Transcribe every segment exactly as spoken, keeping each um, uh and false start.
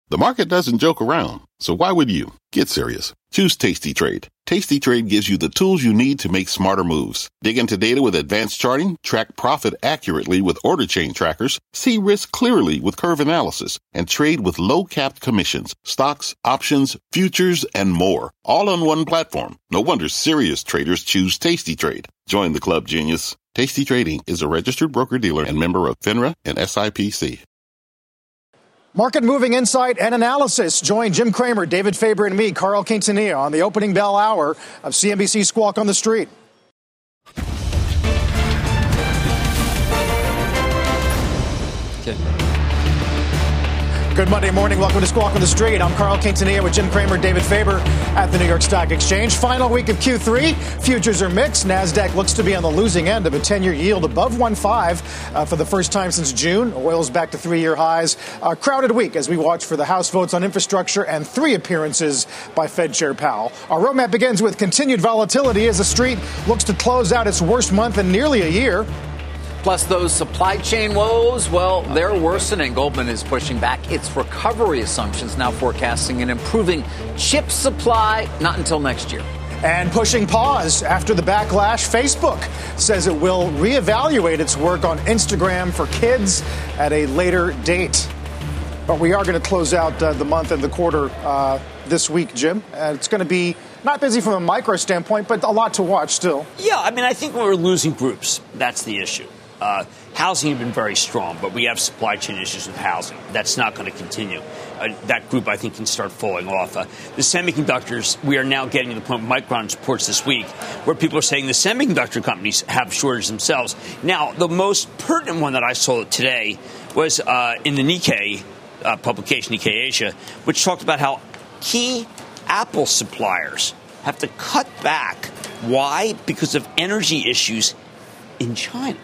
The market doesn't joke around, so why would you? Get serious. Choose Tasty Trade. Tasty Trade gives you the tools you need to make smarter moves. Dig into data with advanced charting, track profit accurately with order chain trackers, see risk clearly with curve analysis, and trade with low-capped commissions, stocks, options, futures, and more. All on one platform. No wonder serious traders choose Tasty Trade. Join the club, genius. Tasty Trading is a registered broker-dealer and member of FINRA and S I P C. Market-moving insight and analysis. Join Jim Cramer, David Faber, and me, Carl Quintanilla, on the opening bell hour of C N B C Squawk on the Street. Okay. Good Monday morning. Welcome to Squawk on the Street. I'm Carl Quintanilla with Jim Cramer, David Faber at the New York Stock Exchange. Final week of Q three. Futures are mixed. NASDAQ looks to be on the losing end of a ten-year yield above one point five uh, for the first time since June. Oil's back to three-year highs. A crowded week as we watch for the House votes on infrastructure and three appearances by Fed Chair Powell. Our roadmap begins with continued volatility as the Street looks to close out its worst month in nearly a year. Plus, those supply chain woes, well, they're worsening. Goldman is pushing back its recovery assumptions, now forecasting an improving chip supply, not until next year. And pushing pause after the backlash, Facebook says it will reevaluate its work on Instagram for kids at a later date. But we are going to close out uh, the month and the quarter uh, this week, Jim. Uh, it's going to be not busy from a micro standpoint, but a lot to watch still. Yeah, I mean, I think we're losing groups. That's the issue. Uh, housing has been very strong, but we have supply chain issues with housing. That's not going to continue. Uh, that group, I think, can start falling off. Uh, the semiconductors, we are now getting to the point, Micron reports this week, where people are saying the semiconductor companies have shortages themselves. Now, the most pertinent one that I saw today was uh, in the Nikkei uh, publication, Nikkei Asia, which talked about how key Apple suppliers have to cut back. Why? Because of energy issues in China.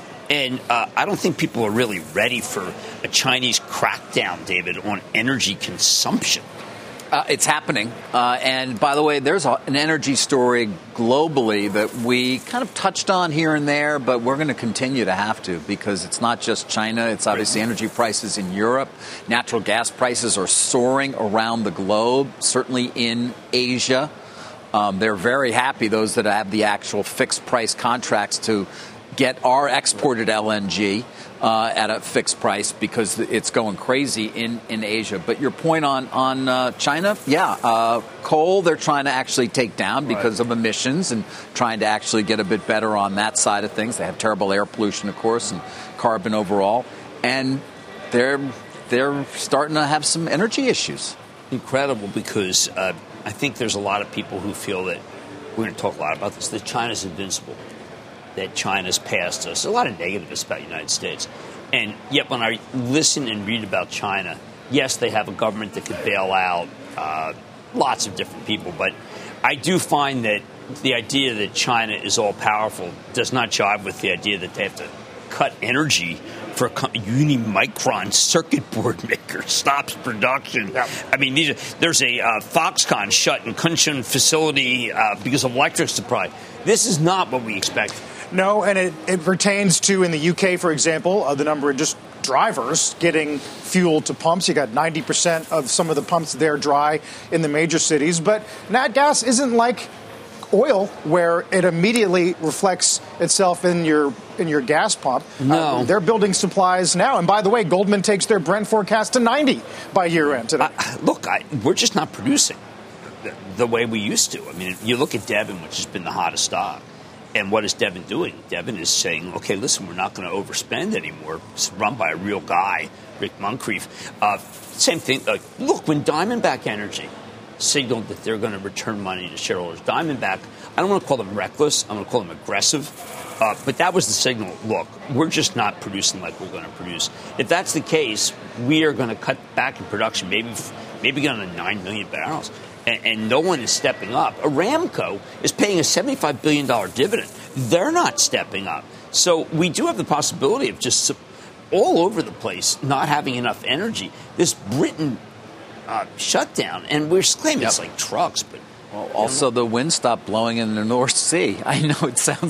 And uh, I don't think people are really ready for a Chinese crackdown, David, on energy consumption. Uh, it's happening. Uh, and by the way, there's a, an energy story globally that we kind of touched on here and there, but we're going to continue to have to because it's not just China. It's obviously energy prices in Europe. Natural gas prices are soaring around the globe, certainly in Asia. Um, they're very happy, those that have the actual fixed price contracts, to get our exported L N G uh, at a fixed price because it's going crazy in, in Asia. But your point on, on uh, China, yeah, uh, coal they're trying to actually take down because right. of emissions and trying to actually get a bit better on that side of things. They have terrible air pollution, of course, and carbon overall. And they're, they're starting to have some energy issues. Incredible, because uh, I think there's a lot of people who feel that, we're going to talk a lot about this, that China's invincible, that China's passed us. A lot of negatives about the United States. And yet when I listen and read about China, yes, they have a government that could bail out uh, lots of different people. But I do find that the idea that China is all-powerful does not jive with the idea that they have to cut energy for a Unimicron circuit board maker stops production. Yeah. I mean, these are, there's a uh, Foxconn shut in Kunshan facility uh, because of electric supply. This is not what we expect. No, and it, it pertains to, in the U K, for example, uh, the number of just drivers getting fuel to pumps. You got ninety percent of some of the pumps there dry in the major cities. But nat gas isn't like oil, where it immediately reflects itself in your in your gas pump. No. Uh, they're building supplies now. And by the way, Goldman takes their Brent forecast to ninety by year end today. Uh, look, I, we're just not producing the, the way we used to. I mean, you look at Devon, which has been the hottest stock. And what is Devon doing? Devon is saying, okay, listen, we're not going to overspend anymore. It's run by a real guy, Rick Moncrief. Uh, same thing. Uh, look, when Diamondback Energy signaled that they're going to return money to shareholders, Diamondback, I don't want to call them reckless. I'm going to call them aggressive. Uh, but that was the signal. Look, we're just not producing like we're going to produce. If that's the case, we are going to cut back in production, maybe maybe get on to nine million barrels. And, and no one is stepping up. Aramco is paying a seventy-five billion dollars dividend. They're not stepping up. So we do have the possibility of just all over the place not having enough energy. This Britain uh, shutdown, and we're claiming yep. it's like trucks. But well, also, the wind stopped blowing in the North Sea. I know it sounds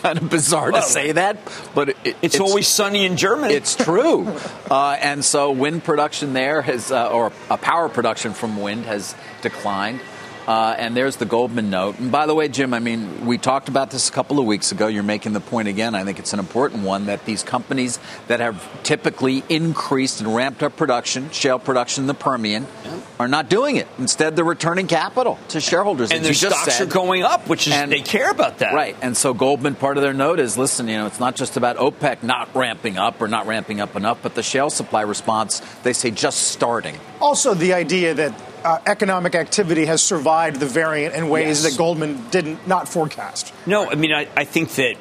kind of bizarre well, to say that, but it, it's, it's always sunny in Germany. It's true. uh, and so wind production there has, uh, or a power production from wind has declined. Uh, and there's the Goldman note. And by the way, Jim, I mean, we talked about this a couple of weeks ago. You're making the point again. I think it's an important one that these companies that have typically increased and ramped up production, shale production in the Permian, yeah. are not doing it. Instead, they're returning capital to shareholders. And their stocks said, are going up, which is and, they care about that. Right. And so Goldman, part of their note is, listen, you know, it's not just about OPEC not ramping up or not ramping up enough, but the shale supply response, they say, just starting. Also, the idea that Uh, economic activity has survived the variant in ways yes. that Goldman didn't not forecast. No, I mean, I, I think that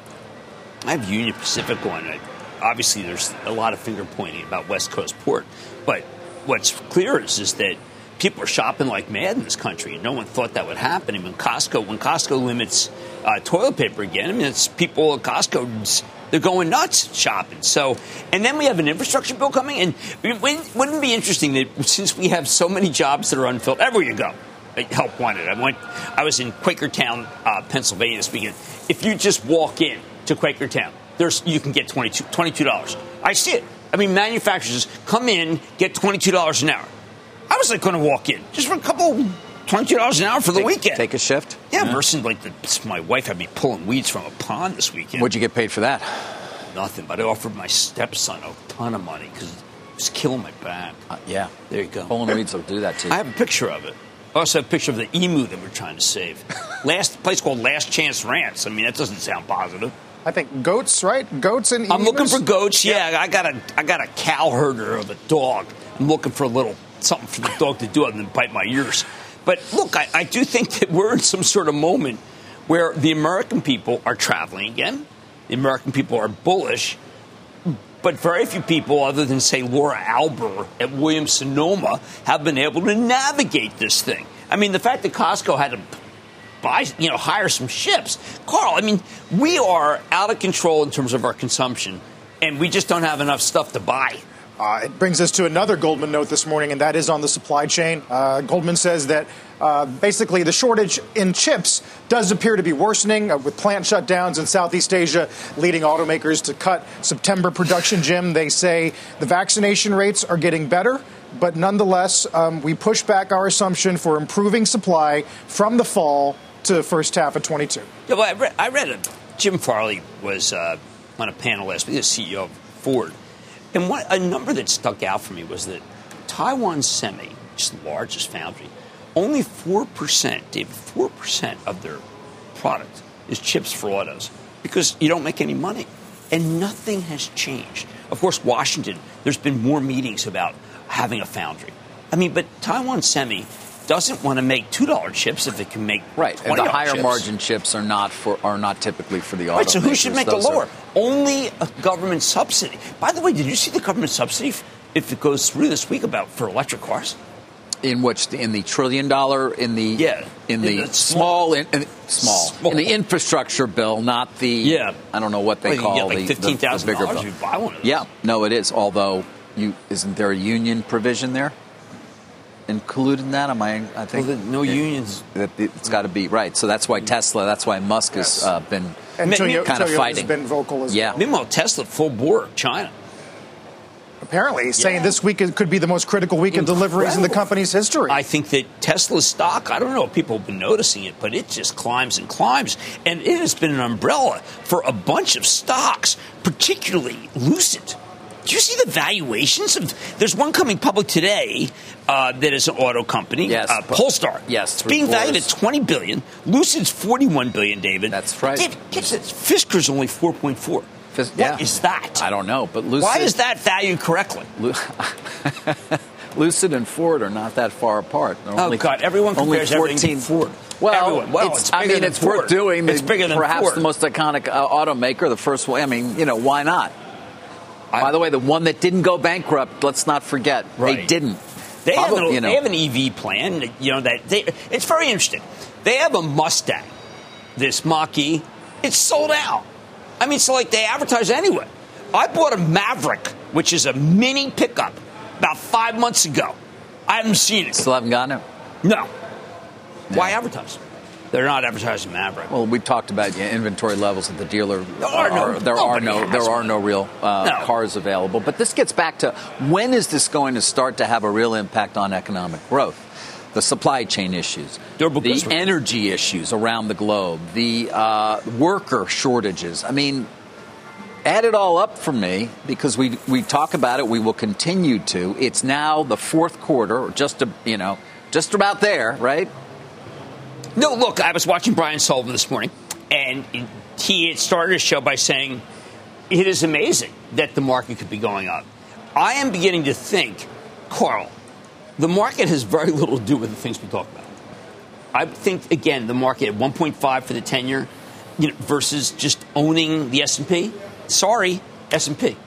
I have Union Pacific on it. Obviously, there's a lot of finger pointing about West Coast port. But what's clear is, is that people are shopping like mad in this country. No one thought that would happen. I mean, Costco, when Costco limits uh, toilet paper again, I mean, it's people at Costco, they're going nuts shopping. So, and then we have an infrastructure bill coming. And wouldn't it be interesting that since we have so many jobs that are unfilled, everywhere you go, help wanted. I went. I was in Quakertown, uh, Pennsylvania this weekend. If you just walk in to Quakertown, there's you can get twenty-two dollars. I see it. I mean, manufacturers come in, get twenty-two dollars an hour. I was like going to walk in just for a couple, twenty-two dollars an hour for the take, weekend. Take a shift? Yeah, yeah. Versus like the, my wife had me pulling weeds from a pond this weekend. What'd you get paid for that? Nothing, but I offered my stepson a ton of money because it was killing my back. Uh, yeah. There you go. Pulling weeds will do that to you. I have a picture of it. I also have a picture of the emu that we're trying to save. Last place called Last Chance Ranch. I mean, that doesn't sound positive. I think goats, right? Goats and I'm emus? looking for goats. Yeah, yeah, I got a I got a cow herder of a dog. I'm looking for a little something for the dog to do other than bite my ears. But look, I, I do think that we're in some sort of moment where the American people are traveling again. The American people are bullish. But very few people, other than, say, Laura Alber at Williams-Sonoma, have been able to navigate this thing. I mean, the fact that Costco had to buy, you know, hire some ships. Carl, I mean, we are out of control in terms of our consumption, and we just don't have enough stuff to buy. Uh, it brings us to another Goldman note this morning, and that is on the supply chain. Uh, Goldman says that uh, basically the shortage in chips does appear to be worsening uh, with plant shutdowns in Southeast Asia, leading automakers to cut September production. Jim, they say the vaccination rates are getting better, but nonetheless, um, we push back our assumption for improving supply from the fall to the first half of twenty-two. Yeah, well, I read, I read it. Jim Farley was uh, on a panel last week, the C E O of Ford. And what, a number that stuck out for me was that Taiwan Semi, which is the largest foundry, only four percent, David, four percent of their product is chips for autos because you don't make any money. And nothing has changed. Of course, Washington, there's been more meetings about having a foundry. I mean, but Taiwan Semi doesn't want to make two dollar chips if it can make right. twenty dollars and the higher chips. Margin chips are not for are not typically for the automakers. Right, so who should make Those the lower? Are... Only a government subsidy. By the way, did you see the government subsidy if it goes through this week about for electric cars? In which in the trillion dollar in the yeah in the, in the small in, in small, small in the infrastructure bill, not the yeah I don't know what they well, call you get like the fifteen thousand bigger dollars. You buy one of those. Yeah, no, it is. Although you isn't there a union provision there? Included in that, am I? I think well, no it, unions. It, it's got to be right. So that's why Tesla. That's why Musk yes. has uh, been and Toyo, kind of Toyo fighting. Has been vocal as yeah. well. Meanwhile, Tesla full bore China. Apparently, he's yeah. saying this week could be the most critical week of deliveries in the company's history. I think that Tesla's stock, I don't know if people have been noticing it, but it just climbs and climbs. And it has been an umbrella for a bunch of stocks, particularly Lucid. Do you see the valuations of? There's one coming public today uh, that is an auto company, yes, uh, Polestar. Yes, it's being valued at twenty billion dollars. Lucid's forty-one billion dollars. David, that's right. David, get this. Fisker's only four point four. Fis- what yeah. is that? I don't know, but Lucid. Why is that valued correctly? Lucid and Ford are not that far apart. They're oh only, God! Everyone compares only everything to Ford. Well, Everyone. well it's, it's I mean, it's Ford. worth doing. It's bigger than perhaps Ford. the most iconic uh, automaker, the first one. I mean, you know, why not? By the way, the one that didn't go bankrupt, let's not forget, right. they didn't. They have, Probably, an, you know. they have an E V plan. You know that they, it's very interesting. They have a Mustang, this Mach-E. It's sold out. I mean, so like they advertise anyway. I bought a Maverick, which is a mini pickup, about five months ago. I haven't seen it. Still haven't gotten it. No. Why advertise? They're not advertising Maverick. Well, we talked about yeah, inventory levels at the dealer. There are no, there are no, there are one. no real uh, no. cars available. But this gets back to when is this going to start to have a real impact on economic growth? The supply chain issues, Durable the customer. energy issues around the globe, the uh, worker shortages. I mean, add it all up for me, because we we talk about it. We will continue to. It's now the fourth quarter, or just a, you know, just about there, right? No, look, I was watching Brian Sullivan this morning, and he had started his show by saying it is amazing that the market could be going up. I am beginning to think, Carl, the market has very little to do with the things we talk about. I think, again, the market at one point five for the ten-year, you know, versus just owning the S and P. Sorry, S and P.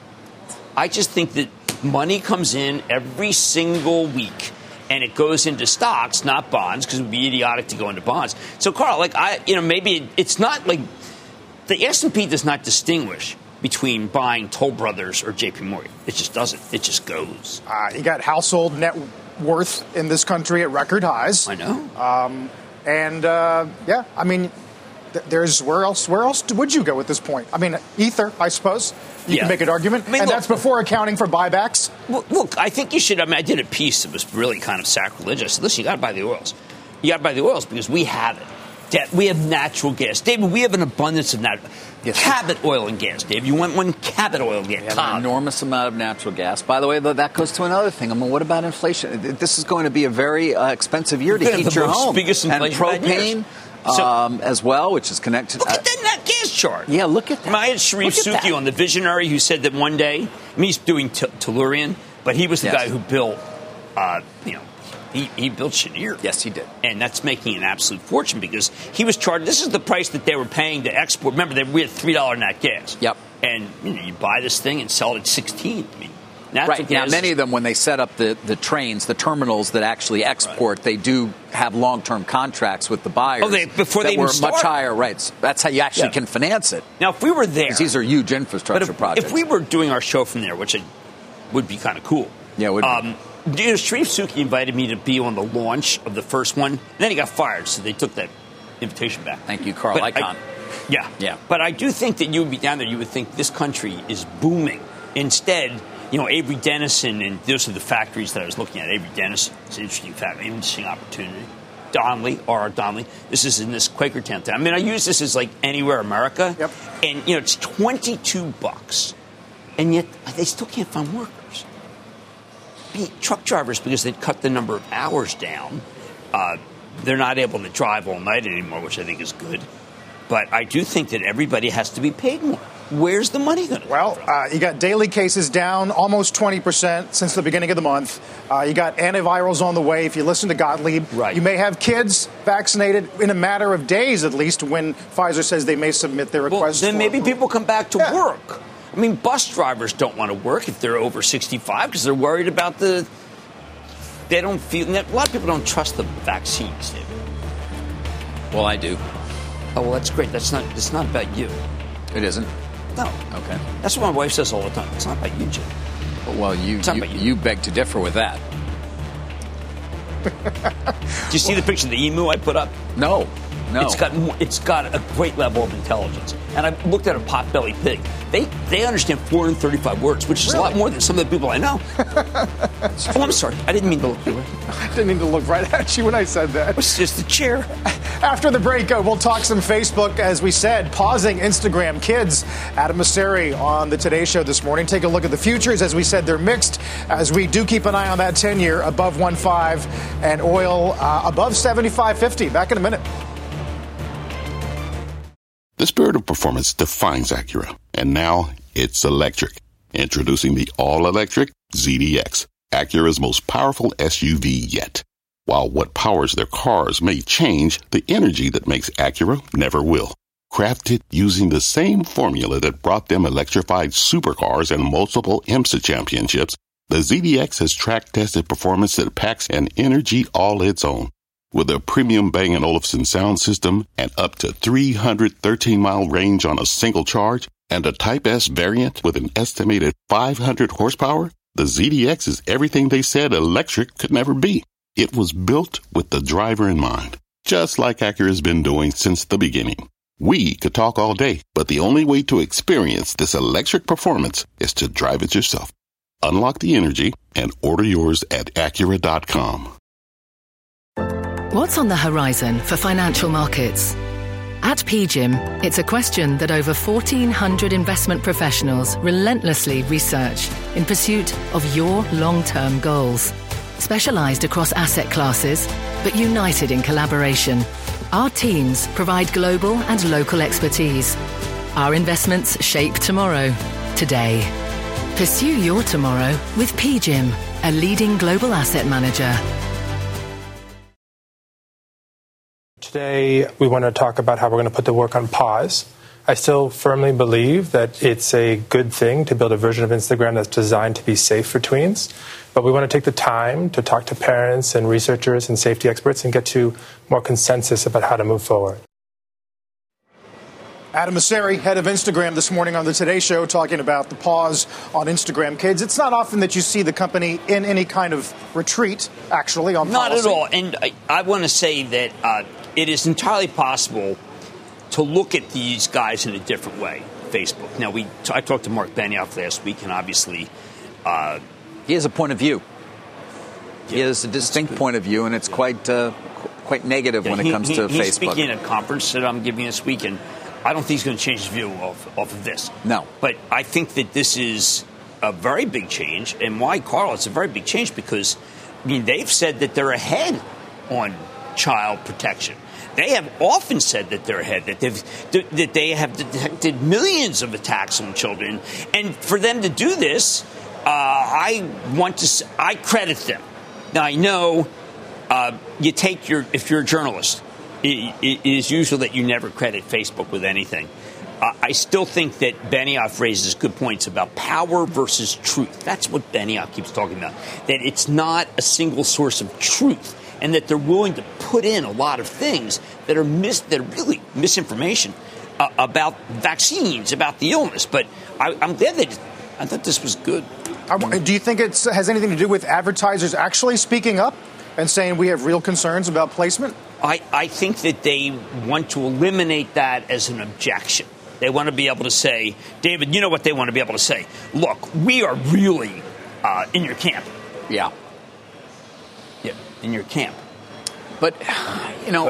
I just think that money comes in every single week, and it goes into stocks, not bonds, because it would be idiotic to go into bonds. So, Carl, like I, you know, maybe it's not like the S and P does not distinguish between buying Toll Brothers or J P Morgan. It just doesn't. It just goes. Uh, you got household net worth in this country at record highs. I know. Um, and uh, yeah, I mean, th- there's where else? Where else would you go at this point? I mean, Ether, I suppose. You Yeah. can make an argument, I mean, and look, that's before accounting for buybacks. Look, look, I think you should. I mean, I did a piece that was really kind of sacrilegious. I said, listen, you got to buy the oils. You got to buy the oils because we have it. De- we have natural gas, David. We have an abundance of natural. Yes. Cabot oil and gas, Dave. You want one Cabot oil and gas? We have an enormous amount of natural gas. By the way, though, that goes to another thing. I mean, what about inflation? This is going to be a very uh, expensive year to heat your home. Biggest and inflation propane um, as well, which is connected. Look at that net gas chart. Yeah, look at that. I had Sharif Suki on, the visionary, who said that one day, I mean, he's doing t- Tellurian, but he was the yes. guy who built, uh, you know, He, he built Cheniere. Yes, he did. And that's making an absolute fortune because he was charged. This is the price that they were paying to export. Remember, they, we had three dollars nat gas. Yep. And you know, you buy this thing and sell it at sixteen. I mean, natural right. gas. Now, many of them, when they set up the, the trains, the terminals that actually export, right. they do have long-term contracts with the buyers. Oh, they, before that they even were start. much higher rates. That's how you actually yeah. can finance it. Now, if we were there. Because these are huge infrastructure but if, projects. If we were doing our show from there, which it would be kind of cool. Yeah, it would um, be. You know, Sharif Suki invited me to be on the launch of the first one. And then he got fired, so they took that invitation back. Thank you, Carl but Icahn. I, yeah. Yeah. But I do think that you would be down there, you would think this country is booming. Instead, you know, Avery Dennison, and those are the factories that I was looking at. Avery Dennison is an interesting fact, interesting opportunity. Donnelly, R R. Donnelly. This is in this Quakertown town. I mean, I use this as like anywhere America. Yep. And, you know, it's twenty-two bucks. And yet they still can't find workers. Truck drivers, because they've cut the number of hours down, uh, they're not able to drive all night anymore, which I think is good. But I do think that everybody has to be paid more. Where's the money going to Well, come from? uh, you got daily cases down almost twenty percent since the beginning of the month. Uh, you got antivirals on the way. If you listen to Gottlieb, right. you may have kids vaccinated in a matter of days, at least, when Pfizer says they may submit their request. Well, then maybe approval. people come back to yeah. work. I mean, bus drivers don't want to work if they're over sixty-five because they're worried about the. They don't feel. A lot of people don't trust the vaccines, David. Well, I do. Oh, well, that's great. That's not. It's not about you. It isn't. No. Okay. That's what my wife says all the time. It's not about you, Jim. Well, you you, you. you beg to differ with that. Do you see the picture of the emu I put up? No. No. It's got it's got a great level of intelligence. And I looked at a potbelly pig. They they understand four hundred thirty-five words, which is really? a lot more than some of the people I know. Oh, I'm sorry. I didn't mean to look your way. I didn't mean to look right at you when I said that. It's just a chair. After the break, uh, we'll talk some Facebook, as we said, pausing Instagram kids. Adam Mosseri on the Today Show this morning. Take a look at the futures. As we said, they're mixed, as we do keep an eye on that ten-year above one point five and oil uh, above seventy-five fifty. Back in a minute. The spirit of performance defines Acura, and now it's electric. Introducing the all-electric Z D X, Acura's most powerful S U V yet. While what powers their cars may change, the energy that makes Acura never will. Crafted using the same formula that brought them electrified supercars and multiple IMSA championships, the Z D X has track-tested performance that packs an energy all its own. With a premium Bang and Olufsen sound system and up to three hundred thirteen mile range on a single charge, and a Type S variant with an estimated five hundred horsepower, the Z D X is everything they said electric could never be. It was built with the driver in mind. just like Acura's been doing since the beginning. We could talk all day, but the only way to experience this electric performance is to drive it yourself. Unlock the energy and order yours at Acura dot com. What's on the horizon for financial markets? At P G I M, it's a question that over fourteen hundred investment professionals relentlessly research in pursuit of your long-term goals. Specialized across asset classes, but united in collaboration, our teams provide global and local expertise. Our investments shape tomorrow, today. Pursue your tomorrow with P G I M, a leading global asset manager. Today, we want to talk about how we're going to put the work on pause. I still firmly believe that it's a good thing to build a version of Instagram that's designed to be safe for tweens. But we want to take the time to talk to parents and researchers and safety experts and get to more consensus about how to move forward. Adam Mosseri, head of Instagram, this morning on the Today Show, talking about the pause on Instagram Kids. It's not often that you see the company in any kind of retreat, actually, on Not policy. at all. And I, I want to say that uh, it is entirely possible to look at these guys in a different way, Facebook. Now, we I talked to Mark Benioff last week, and obviously Uh, he has a point of view. He has a distinct point of view, and it's quite uh, qu- quite negative yeah, when he, it comes he, to he's Facebook. Speaking at a conference that I'm giving this week, and I don't think he's going to change his view off, off of this. No. But I think that this is a very big change. And why, Carl, it's a very big change because, I mean, they've said that they're ahead on child protection. They have often said that they're ahead, that they've that they have detected millions of attacks on children. And for them to do this, uh, I want to I credit them. Now, I know uh, you take your if you're a journalist, it, it is usual that you never credit Facebook with anything. Uh, I still think that Benioff raises good points about power versus truth. That's what Benioff keeps talking about, that it's not a single source of truth, and that they're willing to put in a lot of things that are mis- that are really misinformation uh, about vaccines, about the illness. But I, I'm glad that I thought this was good. I, do you think it has anything to do with advertisers actually speaking up and saying we have real concerns about placement? I, I think that they want to eliminate that as an objection. They want to be able to say, David, you know what they want to be able to say? Look, we are really uh, in your camp. Yeah. Yeah, in your camp. But, you know,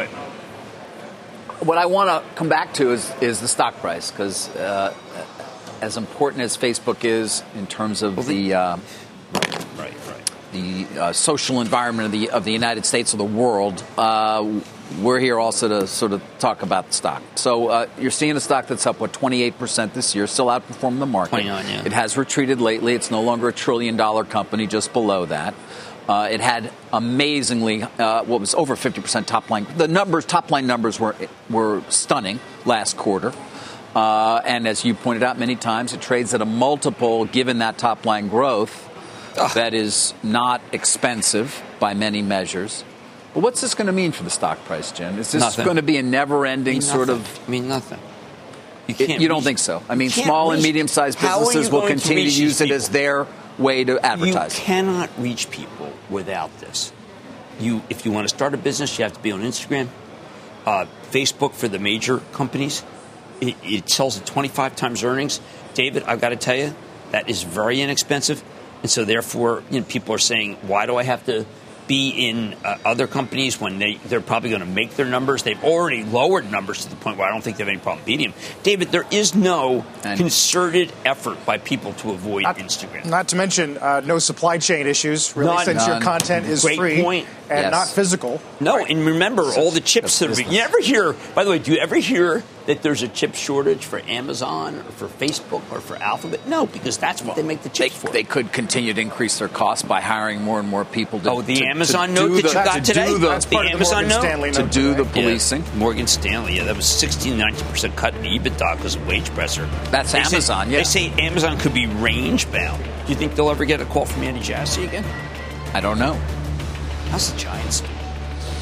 what I want to come back to is, is the stock price, because uh, as important as Facebook is in terms of well, the uh, right, right, right. the uh, social environment of the of the United States or the world, uh, we're here also to sort of talk about the stock. So uh, you're seeing a stock that's up, what, twenty-eight percent this year, still outperforming the market. twenty-nine, yeah. It has retreated lately. It's no longer a trillion-dollar company, just below that. Uh, it had amazingly, uh, what was over fifty percent top line. The numbers, top line numbers were were stunning last quarter. Uh, and as you pointed out many times, it trades at a multiple, given that top line growth, Ugh. that is not expensive by many measures. But what's this going to mean for the stock price, Jim? Is this nothing. going to be a never-ending sort of... I mean, nothing. You, can't you don't think so? I mean, small reach, and medium-sized businesses will continue to, to use it people? as their way to advertise. You cannot reach people without this. You, if you want to start a business, you have to be on Instagram. Uh, Facebook for the major companies, it, it sells at twenty-five times earnings. David, I've got to tell you, that is very inexpensive. And so, therefore, you know, people are saying, why do I have to be in uh, other companies when they, they're probably going to make their numbers? They've already lowered numbers to the point where I don't think they have any problem beating them. David, there is no and concerted effort by people to avoid not, Instagram. Not to mention uh, no supply chain issues, really, None, since none. your content is Great free point. and yes. not physical. No, right. and remember, all the chips that are... You ever hear... By the way, do you ever hear that there's a chip shortage for Amazon or for Facebook or for Alphabet? No, because that's what well, they make the chips they, for. They could continue to increase their costs by hiring more and more people to... Oh, the to, Amazon to note that the, you got to today? Do the, that's the Amazon note? Stanley to note do today. the policing. Yeah. Morgan Stanley, yeah, that was sixteen, nineteen percent cut in EBITDA because of wage pressure. That's they Amazon, say, yeah. They say Amazon could be range-bound. Do you think they'll ever get a call from Andy Jassy again? I don't know. How's the Giants?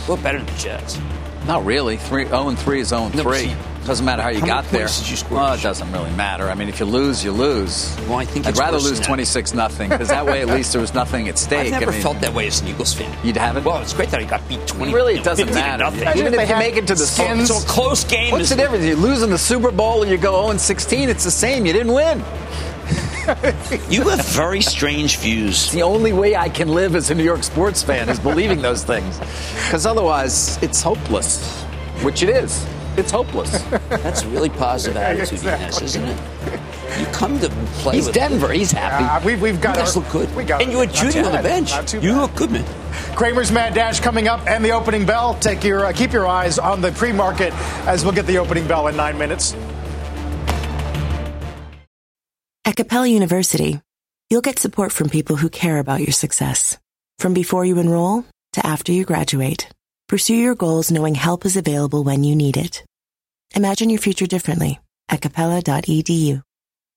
little better than the Jets. Not really. Three, oh and three is oh and three. No, doesn't matter how you how got many there. points did you score? Well, it doesn't really matter. I mean, if you lose, you lose. Well, I think I'd it's rather worse lose than twenty-six nothing because that way at least there was nothing at stake. I've never I mean, felt that way as an Eagles fan. You haven't? Well, it's great that I got beat twenty. Really, it no, doesn't fifteen matter. nothing. Even if if they you had make it to the Skins, So a close game. what's is, the difference? You lose in the Super Bowl and you go oh and sixteen. It's the same. You didn't win. You have very strange views. The only way I can live as a New York sports fan is believing those things, because otherwise it's hopeless, which it is. It's hopeless. That's a really positive attitude Exactly. he has, isn't it? You come to play He's with Denver. He's happy. Uh, we've, we've got You guys our- look good. We got and you had not Judy too on the bad. bench. Not too You bad. look good, man. Kramer's Mad Dash coming up and the opening bell. Take your uh, keep your eyes on the pre-market as we'll get the opening bell in nine minutes. At Capella University, you'll get support from people who care about your success. From before you enroll to after you graduate, pursue your goals knowing help is available when you need it. Imagine your future differently at capella dot e d u.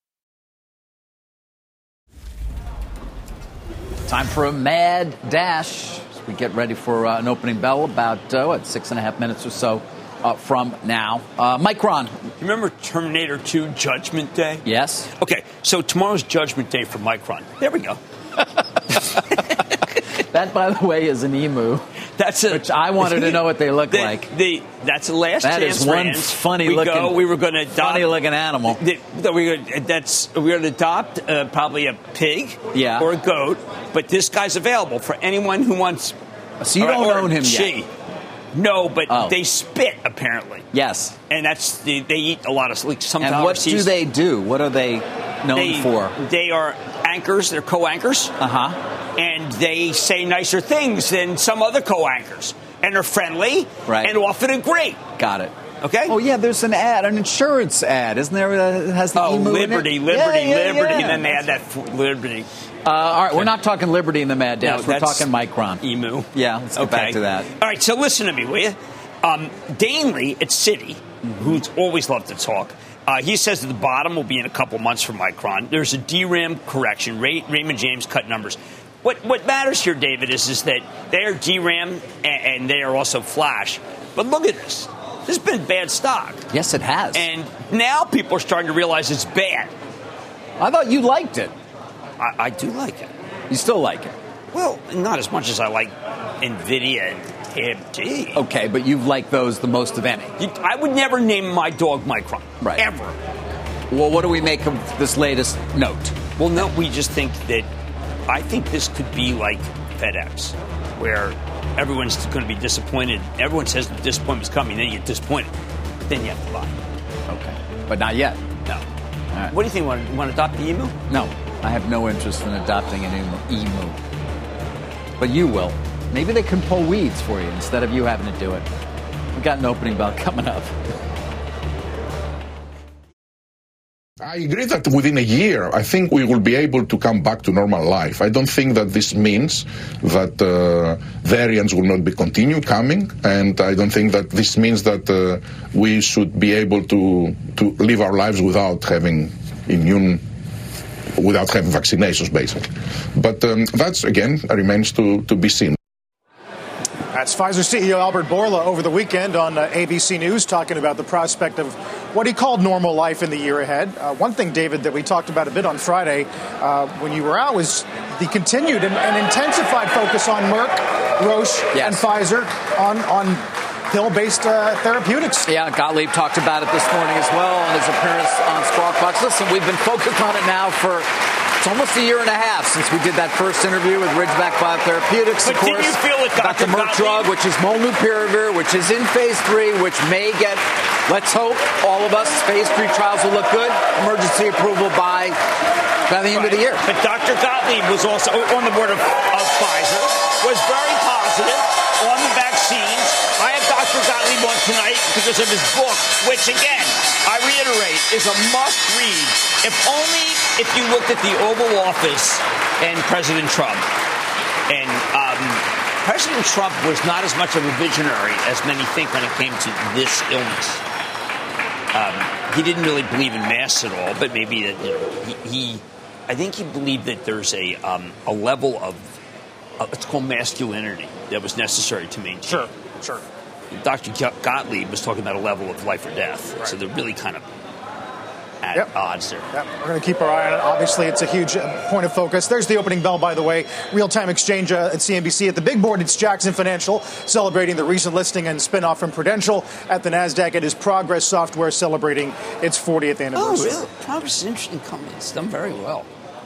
Time for a mad dash as we get ready for uh, an opening bell about, uh, what, six and a half minutes or so uh, from now. Uh, Micron. Remember Terminator two Judgment Day? Yes? Okay, so tomorrow's Judgment Day for Micron. There we go. That, by the way, is an emu. That's a, Which I wanted to know what they look the, like. The, that's the last That chance is one Rams. funny we looking, go, we were going to adopt, funny looking animal. The, the, we were, that's we're going to adopt uh, probably a pig Yeah. or a goat, but this guy's available for anyone who wants. So you or- don't or own him she. yet? No, but Oh. they spit apparently, Yes. and that's the, they eat a lot of like some And what do overseas- they do? What are they known they, for? They are anchors. They're co-anchors. Uh-huh. And they say nicer things than some other co-anchors. And they're friendly Right. and often agree. Got it. Okay? Oh, yeah, there's an ad, an insurance ad, isn't there? That has the Oh, emu Liberty, in it? Liberty, Yeah, yeah, Liberty. yeah. And then they had that f- Liberty. Uh, all right, we're not talking Liberty in the Mad Dash. No, we're that's talking Micron. Emu. Yeah, let's get Okay. back to that. All right, so listen to me, will you? Um, Danley at Citi, who's always loved to talk, uh, he says that the bottom will be in a couple months for Micron. There's a D RAM correction. Ray, Raymond James cut numbers. What what matters here, David, is, is that they are D RAM and, and they are also Flash. But look at this. This has been bad stock. Yes, it has. And now people are starting to realize it's bad. I thought you liked it. I, I do like it. You still like it. Well, not as much as I like NVIDIA and A M D. Okay, but you've liked those the most of any. You, I would never name my dog Micron. Right. Ever. Well, what do we make of this latest note? Well, no, we just think that I think this could be like FedEx, where everyone's going to be disappointed. Everyone says the disappointment's coming, then you get disappointed. But then you have to buy. Okay. But not yet. No. right. What do you think? Want, want to adopt the emu? No, I have no interest in adopting an emu. emu. But you will. Maybe they can pull weeds for you instead of you having to do it. We've got an opening bell coming up. I agree that within a year, I think we will be able to come back to normal life. I don't think that this means that uh, variants will not be continue coming, and I don't think that this means that uh, we should be able to to live our lives without having immune, without having vaccinations, basically. But um, that's again remains to to be seen. That's Pfizer C E O Albert Bourla over the weekend on uh, A B C News talking about the prospect of what he called normal life in the year ahead. Uh, one thing, David, that we talked about a bit on Friday uh, when you were out was the continued and, and intensified focus on Merck, Roche, Yes. and Pfizer on, on pill-based uh, therapeutics. Yeah, Gottlieb talked about it this morning as well on his appearance on Squawk Box. Listen, we've been focused on it now for it's almost a year and a half since we did that first interview with Ridgeback Biotherapeutics, But of didn't course, you feel it, about the Doctor Merck drug, Gottlieb? which is molnupiravir, which is in phase three, which may get, let's hope, all of us, phase three trials will look good, emergency approval by, by the end of the year. But Doctor Gottlieb was also on the board of, of Pfizer, was very positive on the vaccines. I have Doctor Gottlieb on tonight because of his book, which, again, I reiterate, is a must-read. If only if you looked at the Oval Office and President Trump. And um, President Trump was not as much of a visionary as many think when it came to this illness. Um, he didn't really believe in masks at all, but maybe that you know, he, he, I think he believed that there's a um, a level of uh, it's called masculinity that was necessary to maintain. Sure. Sure. Doctor Gottlieb was talking about a level of life or death. Right. So they're really kind of at yep. odds there. Yep. We're going to keep our eye on it. Obviously, it's a huge point of focus. There's the opening bell, by the way. Real-time exchange uh, at C N B C. At the big board, it's Jackson Financial celebrating the recent listing and spinoff from Prudential. At the NASDAQ, it is Progress Software celebrating its fortieth anniversary. Oh, really? Progress is an interesting company. It's done very well.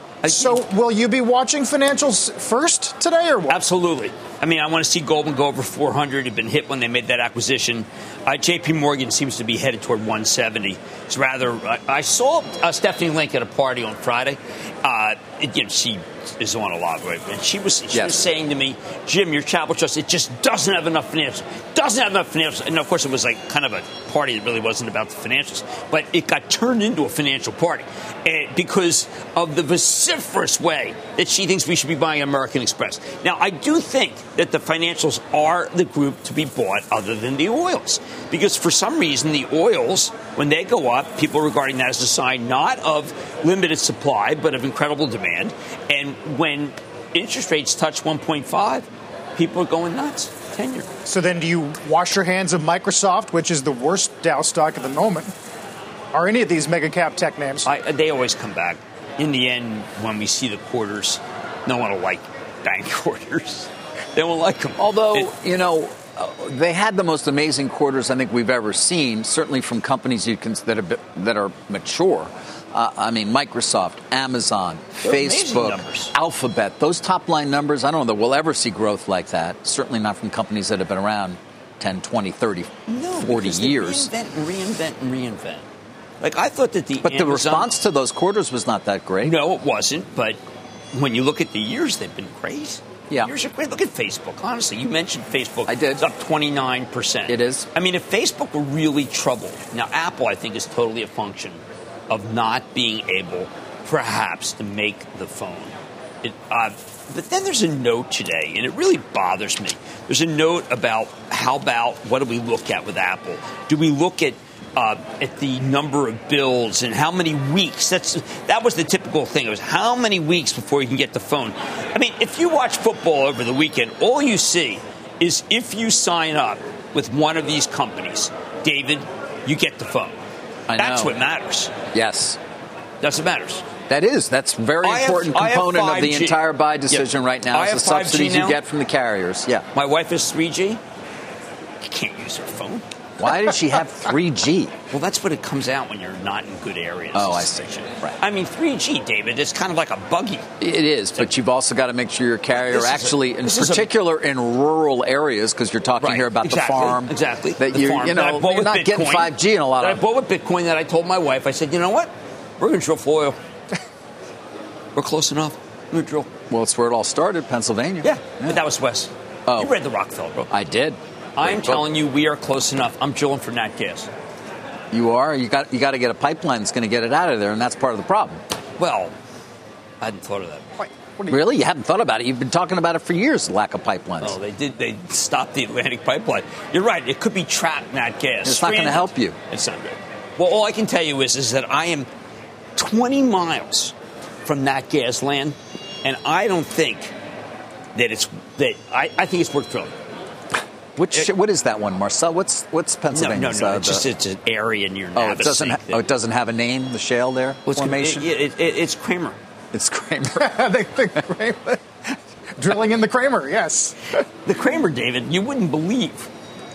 So will you be watching financials first today or what? Absolutely. I mean, I want to see Goldman go over four hundred. It'd been hit when they made that acquisition. Uh, J P Morgan seems to be headed toward one seventy. It's rather. Uh, I saw uh, Stephanie Link at a party on Friday. Uh, it, you know, she is on a lot, right? And she was she yes. was saying to me, Jim, your Chapel Trust, it just doesn't have enough financials. Doesn't have enough financials. And of course, it was like kind of a party that really wasn't about the financials, but it got turned into a financial party uh, because of the vociferous way that she thinks we should be buying American Express. Now, I do think that the financials are the group to be bought other than the oils. Because for some reason, the oils, when they go up, people are regarding that as a sign not of limited supply, but of incredible demand. And when interest rates touch one point five, people are going nuts. ten-year. So then do you wash your hands of Microsoft, which is the worst Dow stock at the moment? Are any of these mega cap tech names? I, they always come back. In the end, when we see the quarters, no one will like bank quarters. They won't like them. Although, it, you know, uh, they had the most amazing quarters I think we've ever seen, certainly from companies you can, that, are, that are mature. Uh, I mean, Microsoft, Amazon, Facebook, Alphabet, those top-line numbers, I don't know that we'll ever see growth like that. Certainly not from companies that have been around ten, twenty, thirty, no, forty years. They reinvent and reinvent and reinvent. Like, I thought that the But Amazon, the response to those quarters was not that great. No, it wasn't. But when you look at the years, they've been great. Yeah. The years are great. Look at Facebook. Honestly, you mentioned Facebook. I did. It's up twenty-nine percent. It is. I mean, if Facebook were really troubled, now Apple, I think, is totally a function of not being able, perhaps, to make the phone. It, uh, but then there's a note today, and it really bothers me. There's a note about how about what do we look at with Apple? Do we look at uh, at the number of builds and how many weeks? That's that was the typical thing. It was how many weeks before you can get the phone. I mean, if you watch football over the weekend, all you see is if you sign up with one of these companies, David, you get the phone. I That's know. what matters. Yes. That's what matters. That is. That's a very I have- important I have component of the five G. entire buy decision Yeah. right now I is have the five G subsidies now. you get from the carriers. Yeah. My wife has three G. You can't use her phone. Why did she have three G? Well, that's what it comes out when you're not in good areas. Oh, I see. Right. I mean, three G, David, it's kind of like a buggy. It is, but you've also got to make sure your carrier This is a- actually, in this is a- particular in rural areas, because you're talking Right. here about exactly. the farm. Exactly. That The you, farm you that I know, bought you're with not Bitcoin, getting five G in a lot that of. I bought with Bitcoin that I told my wife, I said, you know what? We're going to drill for oil. We're close enough. We're going to drill. Well, it's where it all started, Pennsylvania. Yeah, but that was West. Oh. You read the Rockefeller book. I did. I'm Great telling book. you, we are close enough. I'm drilling for nat gas. You are. You got. You got to get a pipeline that's going to get it out of there, and that's part of the problem. Well, I hadn't thought of that. Wait, what do you- Really, you haven't thought about it. You've been talking about it for years. The lack of pipelines. Oh, they did. They stopped the Atlantic pipeline. You're right. It could be trapped nat gas. It's not gonna Stranded. help you. It's not good. Well, all I can tell you is, is that I am twenty miles from nat gas land, and I don't think that it's that. I, I think it's worth drilling. Which It- what is that one, Marcel? What's what's No, Pennsylvania? no, no. It's just it's an area near oh, it doesn't. Ha- Navesink oh, it doesn't have a name. The shale there Well, it's, formation. it, it, it, it's Kramer. It's Kramer. They think Kramer- Drilling in the Kramer, yes. The Kramer, David, you wouldn't believe.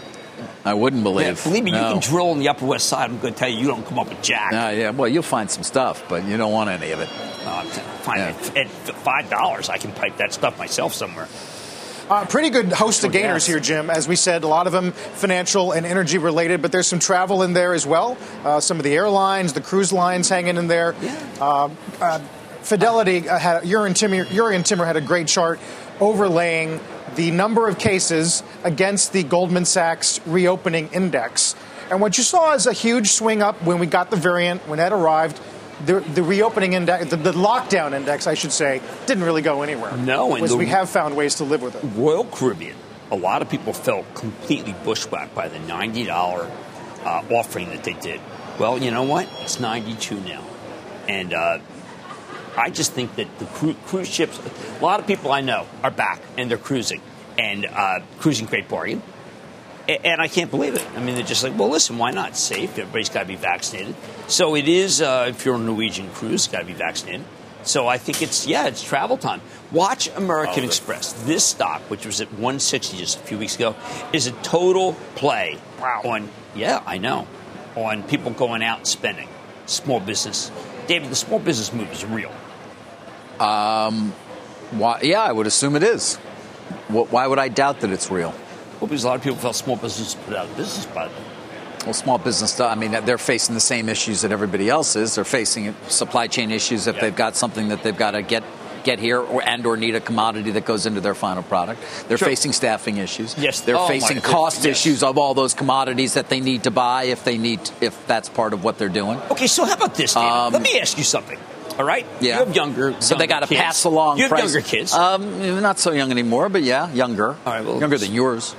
I wouldn't believe. Yeah, believe me, no. you can drill on the Upper West Side. I'm going to tell you, you don't come up with jack. No, yeah. Well, you'll find some stuff, but you don't want any of it. Uh, fine. Yeah. At, at five dollars, I can pipe that stuff myself somewhere. Uh, pretty good host of So, gainers yes. here, Jim. As we said, a lot of them financial and energy related, but there's some travel in there as well. Uh, some of the airlines, the cruise lines hanging in there. Yeah. Uh, uh, Fidelity, uh, had, Uri and Timmer, Uri and Timmer had a great chart overlaying the number of cases against the Goldman Sachs reopening index. And what you saw is a huge swing up when we got the variant, when that arrived. The, the reopening index, the, the lockdown index, I should say, didn't really go anywhere. No, and because the- we have found ways to live with it. Royal Caribbean, a lot of people felt completely bushwhacked by the ninety dollars uh, offering that they did. Well, you know what? It's ninety-two now. And uh, I just think that the cru- cruise ships, a lot of people I know are back and they're cruising. And uh, cruising, great bargain. and I can't believe it. I mean, they're just like, well, listen, why not? It's safe. Everybody's got to be vaccinated. So it is, uh, if you're on a Norwegian cruise, got to be vaccinated. So I think it's, yeah, it's travel time. Watch American oh, Express. This stock, which was at one sixty just a few weeks ago, is a total play wow. on, yeah, I know, on people going out and spending. Small business. David, the small business move is real. Um, why, yeah, I would assume it is. Why would I doubt that it's real? Well, because a lot of people felt small business put out of business by them. Well, small business, I mean, they're facing the same issues that everybody else is. They're facing supply chain issues if yeah. they've got something that they've got to get get here or and or need a commodity that goes into their final product. They're sure. facing staffing issues. Yes. They're oh facing cost yes. issues of all those commodities that they need to buy if they need to, if that's part of what they're doing. Okay, so how about this, David? Um, Let me ask you something. All right? Yeah. You have younger So they got to pass along. You have price. younger kids. Um, not so young anymore, but yeah, younger. All right, well, younger than yours.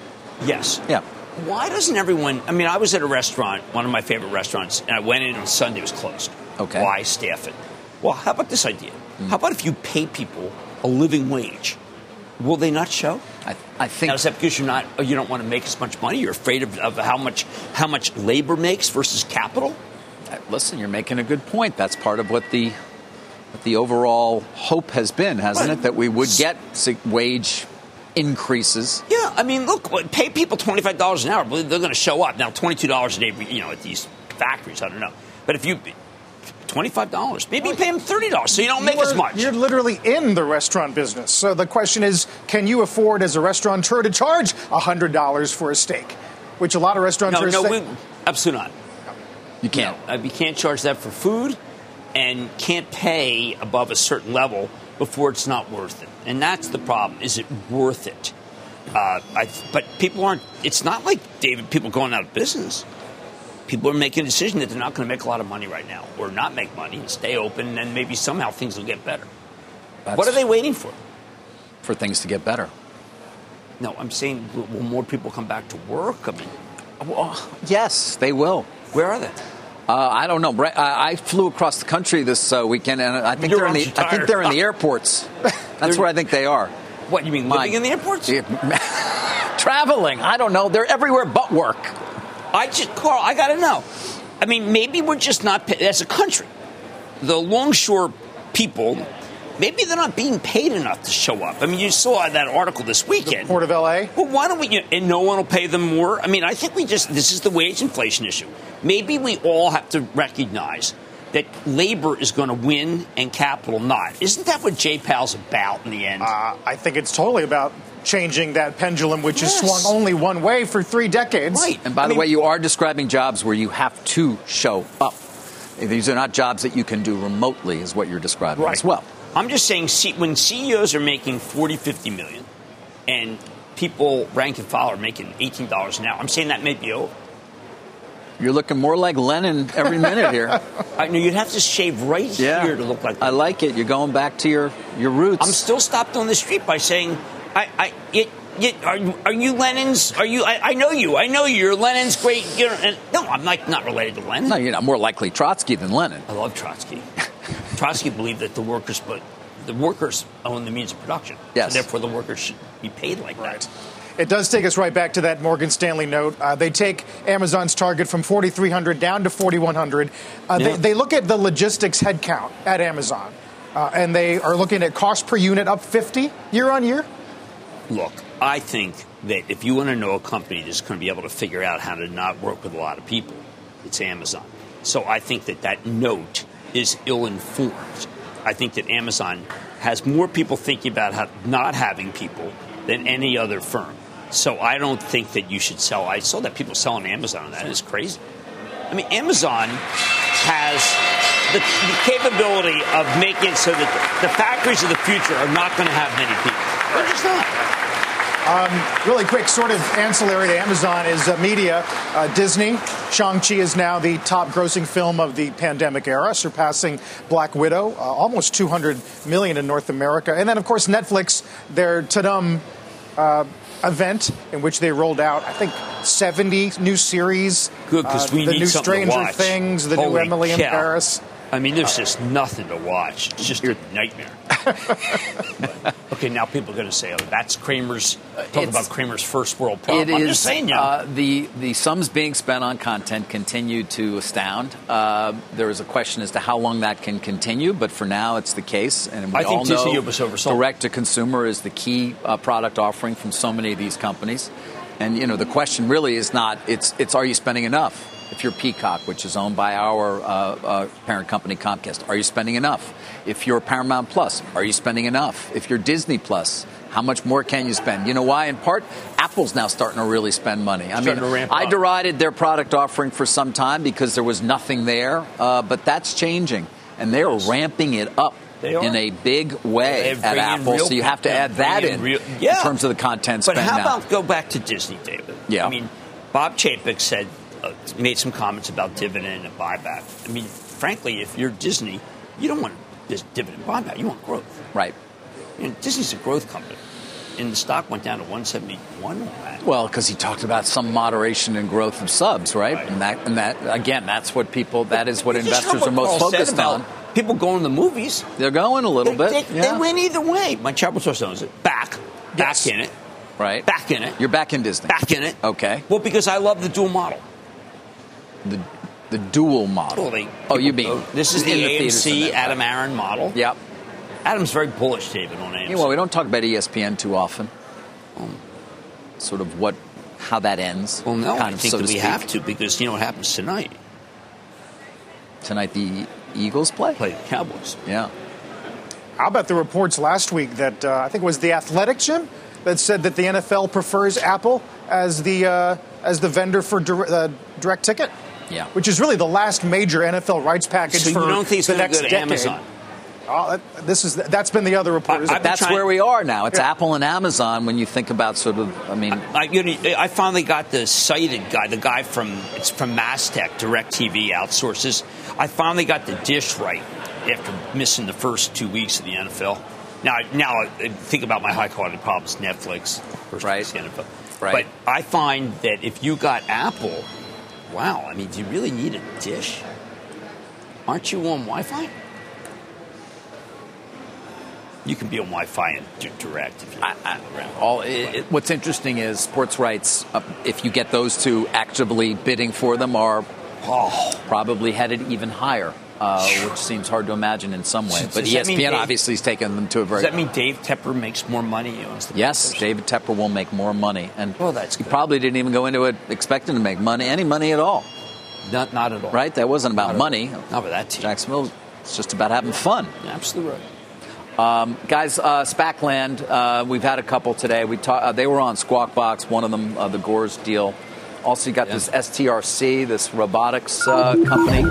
Yes. Yeah. Why doesn't everyone, I mean, I was at a restaurant, one of my favorite restaurants, and I went in on Sunday, it was closed. Okay. Why staff it? Well, how about this idea? Mm. How about if you pay people a living wage? Will they not show? I, I think. Now, is that because you're not, you don't want to make as much money? You're afraid of, of how much how much labor makes versus capital? Listen, you're making a good point. That's part of what the what the overall hope has been, hasn't what? it? That we would get wage increases. Yeah, I mean, look, pay people twenty-five dollars an hour. They're going to show up. Now, twenty-two dollars a day, you know, at these factories, I don't know. But if you, twenty-five dollars, maybe you pay them thirty dollars so you don't make you are, as much. You're literally in the restaurant business. So the question is, can you afford as a restaurateur to charge one hundred dollars for a steak? Which a lot of restaurateurs No, no, say. we, absolutely not. You can't. No, you can't charge that for food and can't pay above a certain level before it's not worth it. And that's the problem. Is it worth it? Uh, I, but people aren't, it's not like, David, people going out of business. People are making a decision that they're not going to make a lot of money right now or not make money and stay open, and then maybe somehow things will get better. That's what are they waiting for? For things to get better. No, I'm saying, will more people come back to work? I mean, well, yes, they will. Where are they? Uh, I don't know. I flew across the country this uh, weekend, and I think Your they're in the. I think they're in the airports. That's where I think they are. What, you mean living My, in the airports? Traveling. I don't know. They're everywhere but work. I just, Carl, I got to know. I mean, maybe we're just not, as a country, the longshore people, maybe they're not being paid enough to show up. I mean, you saw that article this weekend. The Port of L A? Well, why don't we, and no one will pay them more? I mean, I think we just, this is the wage inflation issue. Maybe we all have to recognize that labor is going to win and capital not. Isn't that what J PAL's about in the end? Uh, I think it's totally about changing that pendulum, which yes. has swung only one way for three decades. Right. And by I the mean, way, you are describing jobs where you have to show up. These are not jobs that you can do remotely, is what you're describing right. as well. I'm just saying, see, when C E Os are making forty, fifty million and people rank and file are making eighteen dollars an hour, I'm saying that may be over. You're looking more like Lenin every minute here. I know you'd have to shave right yeah. here to look like that. I like it. You're going back to your, your roots. I'm still stopped on the street by saying, I, I, it, it, are, are you Lenin's? Are you? I, I know you. I know you. You're Lenin's great. You're, and, no, I'm like not related to Lenin. No, you're not. More likely Trotsky than Lenin. I love Trotsky. Trotsky believed that the workers, but the workers own the means of production. Yes. So therefore, the workers should be paid like right. that. It does take us right back to that Morgan Stanley note. Uh, they take Amazon's target from forty-three hundred down to forty-one hundred. Uh, yeah. they, they look at the logistics headcount at Amazon, uh, and they are looking at cost per unit up fifty year on year. Look, I think that if you want to know a company that's going to be able to figure out how to not work with a lot of people, it's Amazon. So I think that that note is ill-informed. I think that Amazon has more people thinking about how not having people than any other firm. So I don't think that you should sell. I saw that people selling Amazon, and that is crazy. I mean, Amazon has the, the capability of making it so that the, the factories of the future are not going to have many people. They're just not. Um, really quick, sort of ancillary to Amazon is uh, media. Uh, Disney, Shang-Chi is now the top grossing film of the pandemic era, surpassing Black Widow, uh, almost two hundred million in North America. And then, of course, Netflix, their Tudum uh, event in which they rolled out, I think, seventy new series. Good, because uh, we the need new something to Stranger watch. Things, the Holy new Emily in cow. Paris. I mean, there's just nothing to watch. It's just a nightmare. But, okay, now people are going to say, oh, that's Cramer's, talk about Cramer's first world problem. It I'm is, just saying, yeah. uh, the, the sums being spent on content continue to astound. Uh, there is a question as to how long that can continue, but for now it's the case. And we I think all Disney know was oversold. direct-to-consumer is the key uh, product offering from so many of these companies. And, you know, the question really is not, it's, it's are you spending enough? If you're Peacock, which is owned by our uh, uh, parent company Comcast, are you spending enough? If you're Paramount Plus, are you spending enough? If you're Disney Plus, how much more can you spend? You know why? In part, Apple's now starting to really spend money. I starting mean, to ramp I up. derided their product offering for some time because there was nothing there, uh, but that's changing, and they are ramping it up. They are. In a big way They at bring in Apple, real so you have to content, add that bring in in real- yeah. in terms of the content But spend how now. about go back to Disney, David? Yeah. I mean, Bob Chapek said, uh, made some comments about dividend and buyback. I mean, frankly, if you're Disney, you don't want this dividend buyback. You want growth. Right. You know, Disney's a growth company. And the stock went down to one seventy-one on that. Well, because he talked about some moderation in growth of subs, right? Right. And that, and that again, that's what people, that is what You just investors heard are most Carl said focused about on. People going to the movies. They're going a little They, bit. they, yeah. they went either way. My Chapel Source owns it. Back. Back Yes. in it. Right. Back in it. You're back in Disney. Back in it. Okay. Well, because I love the dual model. The the dual model. Well, they, oh, you people mean go- this is in the, the A M theaters C and that, Adam right. Aaron model. Yep. Adam's very bullish, David, on A M C. Yeah, well, we don't talk about E S P N too often. Um, sort of what, how that ends. Well, no, kind I of, think so that to we speak. have to because you know what happens tonight. Tonight the Eagles play. Play the Cowboys. Yeah. How about the reports last week that uh, I think it was The Athletic, Jim, that said that the N F L prefers Apple as the uh, as the vendor for dir- uh, direct ticket? Yeah. Which is really the last major N F L rights package So for you don't think it's the going to next go to decade. Amazon? Oh, that- this is that's been the other report. I- isn't I've it? been That's trying- where we are now. It's Yeah. Apple and Amazon when you think about sort of, I mean, I, you know, I finally got the cited guy, the guy from it's from Mastech, DirecTV outsources. I finally got the dish right after missing the first two weeks of the N F L. Now, now I think about my high quality problems, Netflix, first Right. week's the N F L. Right. But I find that if you got Apple, wow, I mean, do you really need a dish? Aren't you on Wi-Fi? You can be on Wi-Fi and do direct if you I, I, all, it, it, what's interesting is sports rights, uh, if you get those two actively bidding for them, are oh. probably headed even higher, uh, which seems hard to imagine in some way. Does But that E S P N mean Dave- obviously has taken them to a very... Does that mean Dave Tepper makes more money? He owns the Yes, Packers? David Tepper will make more money. And Well, that's he good. probably didn't even go into it expecting to make money, any money at all, Not, not at all. right? That wasn't about Not at money. all. Not with that team. Jacksonville, it's just about having fun. Absolutely right. Um, guys, uh, SPACland, uh, we've had a couple today. We ta- uh, They were on Squawk Box, one of them, uh, the Gores deal. Also, you got Yeah. this S T R C, this robotics uh, company.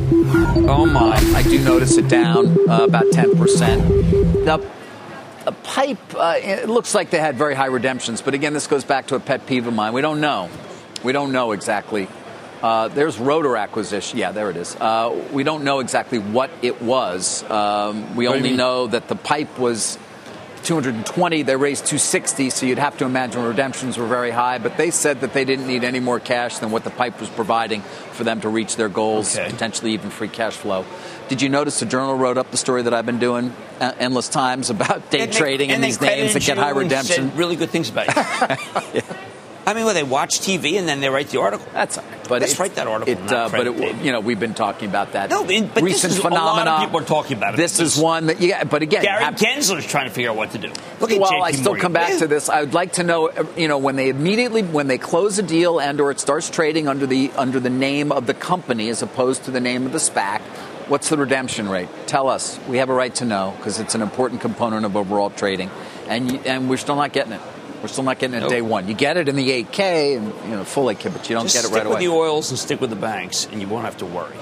Oh, my. I do notice it down uh, about ten percent. The, the pipe, uh, it looks like they had very high redemptions. But again, this goes back to a pet peeve of mine. We don't know. We don't know exactly. Uh, there's Rotor acquisition. Yeah, there it is. Uh, we don't know exactly what it was. Um, we What do you only mean? know that the pipe was two hundred twenty. They raised two hundred sixty, so you'd have to imagine redemptions were very high. But they said that they didn't need any more cash than what the pipe was providing for them to reach their goals, Okay. potentially even free cash flow. Did you notice the Journal wrote up the story that I've been doing uh, endless times about day And they- trading and, they these names that credited get you high and redemption? said really good things about you. I mean, well, they watch T V and then they write the article. That's all right. But Let's it- write that article It, and uh, not but credit it, Dave. you know, we've been talking about that. No, but this recent is- a phenomena. lot of people are talking about it. This is This- one that, yeah. But again, Gary have- Gensler's trying to figure out what to do. Look at well, J P I still Morgan. come back Yeah. to this. I would like to know, uh, you know, when they immediately when they close a deal and or it starts trading under the under the name of the company as opposed to the name of the SPAC, what's the redemption rate? Tell us. We have a right to know because it's an important component of overall trading, and you, and we're still not getting it. We're still not getting it Nope. day one. You get it in the eight K and you know full eight K, but you don't Just get it stick right with away. the oils and stick with the banks, and you won't have to worry.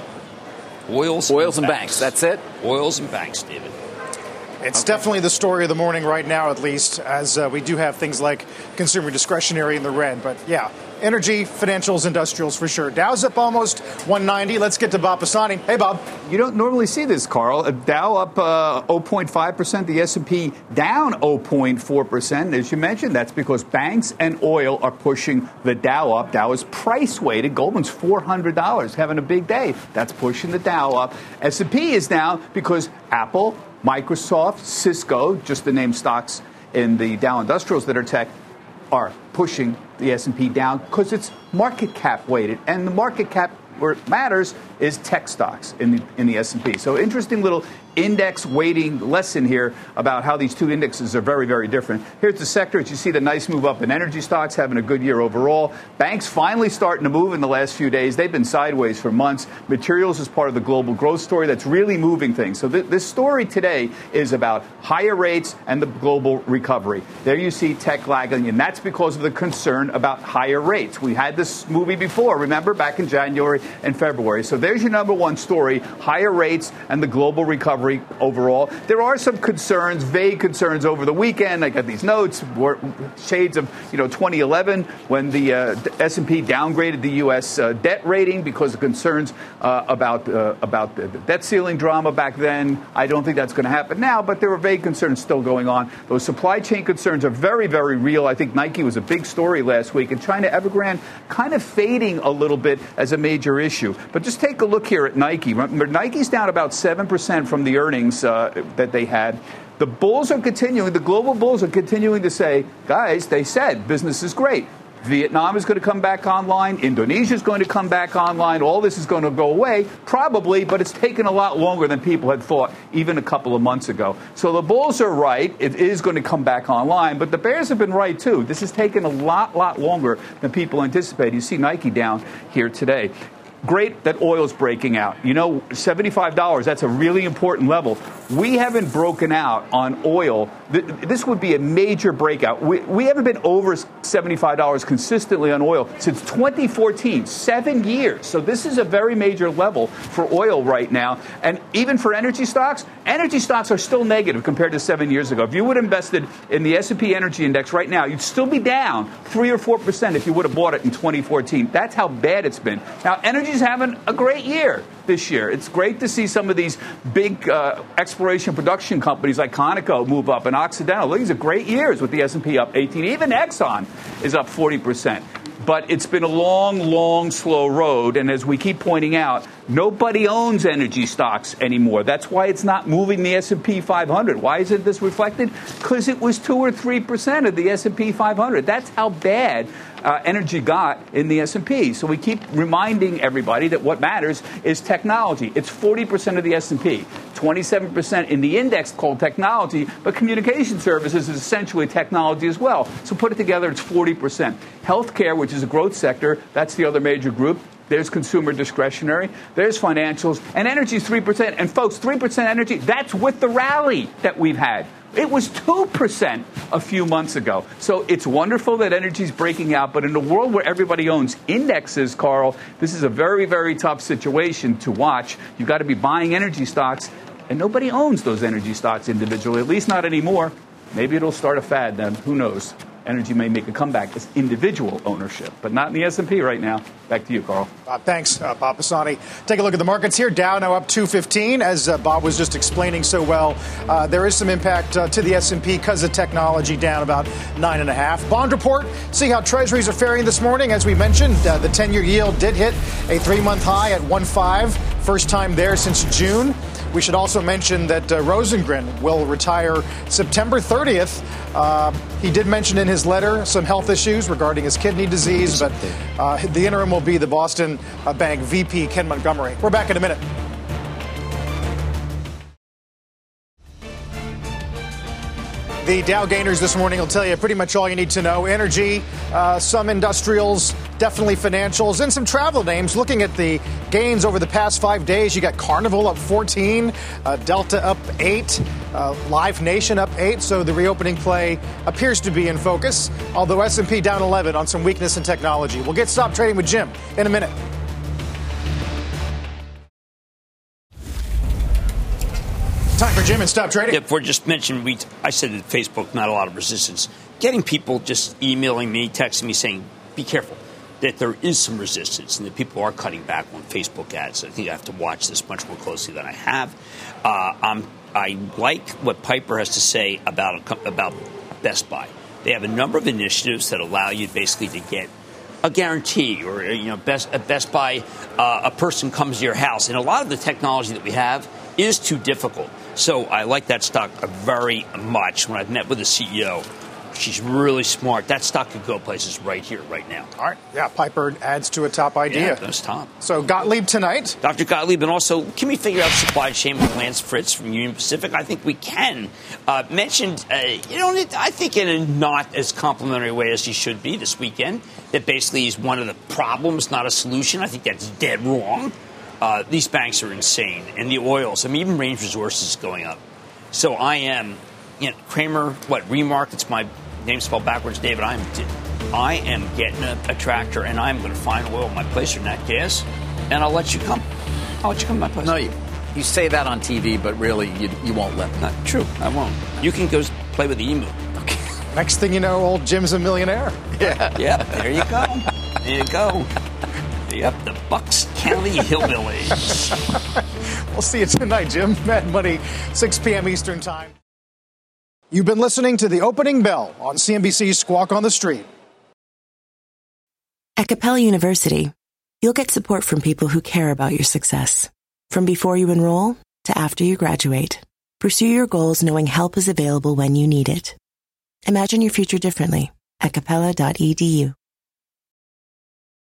Oils, Oils and banks. That's it. Oils and banks, David. It's definitely the story of the morning right now, at least, as uh, we do have things like consumer discretionary in the red. But yeah, energy, financials, industrials for sure. Dow's up almost one ninety. Let's get to Bob Pisani. Hey, Bob. You don't normally see this, Carl. A Dow up uh, zero point five percent, the S and P down zero point four percent. As you mentioned, that's because banks and oil are pushing the Dow up. Dow is price weighted. Goldman's four hundred dollars, having a big day. That's pushing the Dow up. S and P is down because Apple, Microsoft, Cisco, just to name stocks in the Dow Industrials that are tech, are pushing the S and P down because it's market cap weighted. And the market cap where it matters is tech stocks in the, in the S and P. So interesting little index weighting lesson here about how these two indexes are very, very different. Here's the sectors. You see the nice move up in energy stocks, having a good year overall. Banks finally starting to move in the last few days. They've been sideways for months. Materials is part of the global growth story that's really moving things. So th- this story today is about higher rates and the global recovery. There you see tech lagging, and that's because of the concern about higher rates. We had this movie before, remember, back in January and February. So there's your number one story, higher rates and the global recovery overall. There are some concerns, vague concerns over the weekend. I got these notes, shades of, you know, twenty eleven when the uh, S and P downgraded the U S uh, debt rating because of concerns uh, about uh, about the debt ceiling drama back then. I don't think that's going to happen now, but there are vague concerns still going on. Those supply chain concerns are very, very real. I think Nike was a big story last week, and China Evergrande kind of fading a little bit as a major issue. But just take a look here at Nike. Remember, Nike's down about seven percent from the earnings uh, that they had. The bulls are continuing, the global bulls are continuing to say, guys, they said business is great. Vietnam is going to come back online. Indonesia is going to come back online. All this is going to go away, probably, but it's taken a lot longer than people had thought even a couple of months ago. So the bulls are right. It is going to come back online, but the bears have been right, too. This has taken a lot, lot longer than people anticipated. You see Nike down here today. Great that oil's breaking out. You know, seventy-five dollars, that's a really important level. We haven't broken out on oil. This would be a major breakout. We, we haven't been over seventy-five dollars consistently on oil since twenty fourteen, seven years. So this is a very major level for oil right now. And even for energy stocks, energy stocks are still negative compared to seven years ago. If you would have invested in the S and P Energy Index right now, you'd still be down three or four percent if you would have bought it in twenty fourteen. That's how bad it's been. Now, energy is having a great year this year. It's great to see some of these big uh, exploration production companies like Conoco move up and Occidental. These are great years with the S and P up eighteen. Even Exxon is up forty percent. But it's been a long, long, slow road. And as we keep pointing out, nobody owns energy stocks anymore. That's why it's not moving the S and P five hundred. Why isn't this reflected? Because it was two or three percent of the S and P five hundred. That's how bad uh, energy got in the S and P. So we keep reminding everybody that what matters is technology. It's forty percent of the S and P, twenty-seven percent in the index called technology, but communication services is essentially technology as well. So put it together, it's forty percent. Healthcare, which is a growth sector, that's the other major group. There's consumer discretionary. There's financials. And energy is three percent. And, folks, three percent energy, that's with the rally that we've had. It was two percent a few months ago. So it's wonderful that energy is breaking out. But in a world where everybody owns indexes, Carl, this is a very, very tough situation to watch. You've got to be buying energy stocks. And nobody owns those energy stocks individually, at least not anymore. Maybe it'll start a fad then. Who knows? Energy may make a comeback as individual ownership, but not in the S and P right now. Back to you, Carl. Uh, thanks, uh, Bob Pisani. Take a look at the markets here. Dow now up two fifteen, as uh, Bob was just explaining so well. Uh, there is some impact uh, to the S and P because of technology, down about nine and a half. Bond report. See how Treasuries are faring this morning. As we mentioned, uh, the ten-year yield did hit a three-month high at one point five, first time there since June. We should also mention that uh, Rosengren will retire September thirtieth. Uh, he did mention in his letter some health issues regarding his kidney disease, but uh, the interim will be the Boston uh, Bank V P, Ken Montgomery. We're back in a minute. The Dow gainers this morning will tell you pretty much all you need to know. Energy, uh, some industrials, definitely financials, and some travel names. Looking at the gains over the past five days, you got Carnival up fourteen, uh, Delta up eight, uh, Live Nation up eight. So the reopening play appears to be in focus, although S and P down eleven on some weakness in technology. We'll get Stop Trading with Jim in a minute. Time for Jim and Stop Trading. Yeah, before just mentioned, we, I said that Facebook, not a lot of resistance. Getting people just emailing me, texting me, saying, be careful. that there is some resistance and that people are cutting back on Facebook ads. I think I have to watch this much more closely than I have. Uh, I'm, I like what Piper has to say about about Best Buy. They have a number of initiatives that allow you basically to get a guarantee, or you know, Best at Best Buy, uh, a person comes to your house, and a lot of the technology that we have is too difficult. So I like that stock very much. When I've met with the C E O, she's really smart. That stock could go places right here, right now. All right. Yeah, Piper adds to a top idea. Yeah, that's top. So Gottlieb tonight. Doctor Gottlieb, and also, can we figure out supply chain with Lance Fritz from Union Pacific? I think we can. Uh, mentioned, uh, you know, I think in a not as complimentary way as he should be this weekend, that basically he's one of the problems, not a solution. I think that's dead wrong. Uh, these banks are insane. And the oils, I mean, even Range Resources is going up. So I am, you know, Kramer, what, Remark, it's my name spelled backwards, David. I'm, I am getting a, a tractor, and I'm going to find oil in my place or nat gas, and I'll let you come. I'll let you come to my place. No, you, you say that on T V, but really you, you won't let me. Not true. I won't. You can go play with the emu. Okay. Next thing you know, old Jim's a millionaire. Yeah. Yep, there you go. There you go. Yep, the Bucks County Hillbillies. We'll see you tonight, Jim. Mad Money, six p.m. Eastern Time. You've been listening to The Opening Bell on C N B C's Squawk on the Street. At Capella University, you'll get support from people who care about your success. From before you enroll to after you graduate, pursue your goals knowing help is available when you need it. Imagine your future differently at capella dot e d u.